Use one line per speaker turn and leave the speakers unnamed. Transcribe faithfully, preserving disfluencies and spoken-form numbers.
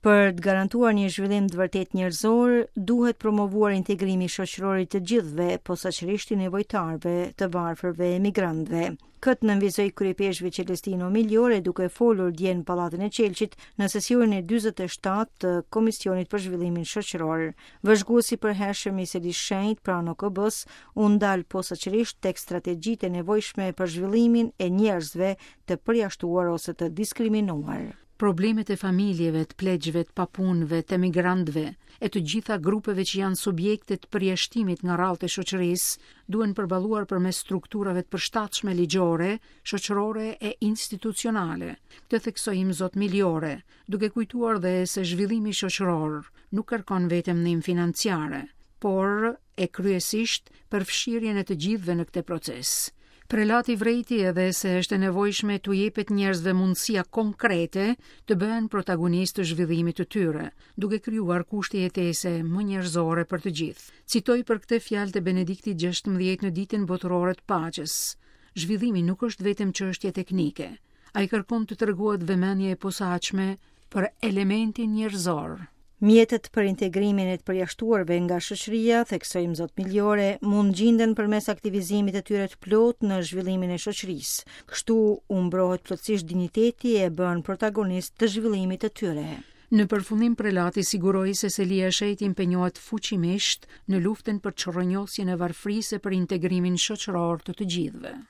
Për të garantuar një zhvillim të vërtet njerëzor, duhet promovuar integrimi shoqëror i të gjithëve, posaçërisht i nevojtarëve, të varfërve e emigrantëve. Këtë nënvizoi kryepeshëve Celestino Migliore duke folur dje në Pallatin e Çelçit në sesionin e dyzet e shtatë të Komisionit për Zhvillimin Shoqëror. Vëzhguesi i përhershëm i Selisë së Shenjtë pranë O K B-s u ndal posaçërisht tek strategjitë e nevojshme për zhvillimin e njerëzve të përjashtuar ose të diskriminuar.
Problemet e familjeve, të pleqjve, të papunëve, të emigrantëve e të gjitha grupeve që janë subjekte të përjashtimit nga rrallët e shoqërisë duhen përballuar përmes strukturave të përshtatshme ligjore, shoqërore e institucionale. Këtë theksoi zot Migliore, duke kujtuar dhe se zhvillimi shoqëror nuk kërkon vetëm ndihmë financiare, por e kryesisht përfshirjen e të gjithëve në këtë proces. Prelati vrejti edhe se është e nevojshme t'u jepet njerëzve mundësia konkrete të bëhen protagonistë të zhvillimit të tyre, duke krijuar kushte jetese më njerëzore për të gjithë. Citoj për këtë fjalë të Benediktit gjashtëmbëdhjetë në ditën botërore të paqes. Zhvillimi nuk është vetëm çështje teknike. Ai kërkon të tregohet vëmendje e posaçme për elementin njerëzor.
Mjetet për integrimin e të përjashtuarve nga shoqëria, theksoi zot Migliore, mund gjinden përmes aktivizimit të tyre të plotë në zhvillimin e shoqërisë. Kështu u mbrohet plotësisht dinjiteti e bën protagonist të zhvillimit të tyre.
Në përfundim prelati siguroi se Selia e Shenjtë impenjohet fuqimisht në luftën për çrronjosjen e varfërisë për integrimin shoqëror të të gjithëve.